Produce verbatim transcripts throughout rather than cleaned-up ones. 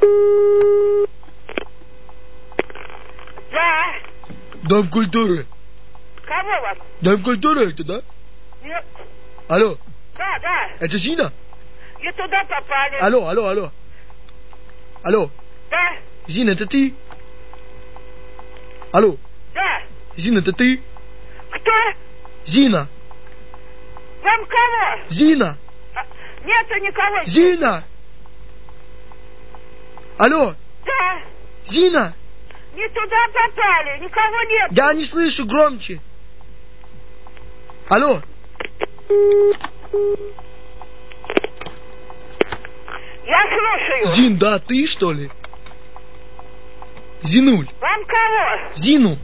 Да. Дом культуры. Кого вам? Дом культуры это, да? Нет. Алло. Да, да. Это Зина? Не туда попали. Алло, алло, алло. Алло. Да. Зина, это ты? Алло. Да. Зина, это ты? Кто? Зина. Вам кого? Зина. А, нету никого. Зина. Алло. Да. Зина. Не туда попали. Никого нет. Я не слышу, громче. Алло. Я слушаю. Зин, да, ты что ли? Зинуль. Вам кого? Зину.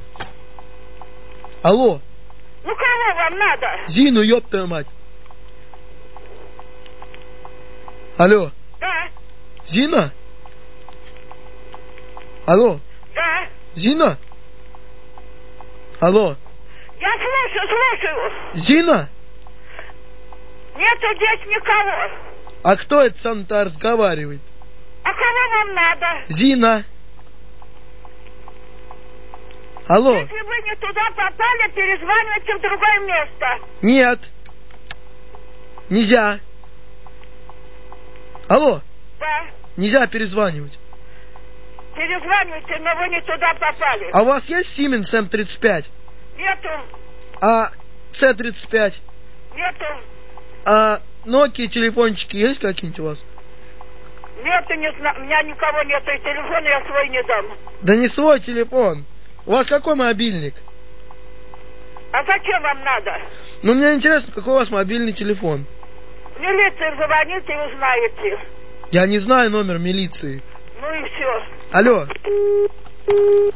Алло. Ну кого вам надо? Зину, ёб твою мать. Алло. Да. Зина? Алло. Да. Зина? Алло. Я слушаю, слушаю. Зина? Нету здесь никого. А кто это сам-то разговаривает? А кого вам надо? Зина. Алло. Если вы не туда попали, перезванивайте в другое место. Нет. Нельзя. Алло. Да. Нельзя перезванивать. Перезванивайте, но вы не туда попали. А у вас есть Siemens эм тридцать пять? Нету. А си тридцать пять? Нету. А Nokia телефончики есть какие-нибудь у вас? Нету, не знаю. У меня никого нету. И телефон я свой не дам. Да не свой телефон. У вас какой мобильник? А зачем вам надо? Ну, мне интересно, какой у вас мобильный телефон. В милицию звоните и узнаете. Я не знаю номер милиции. Ну и все. Алло.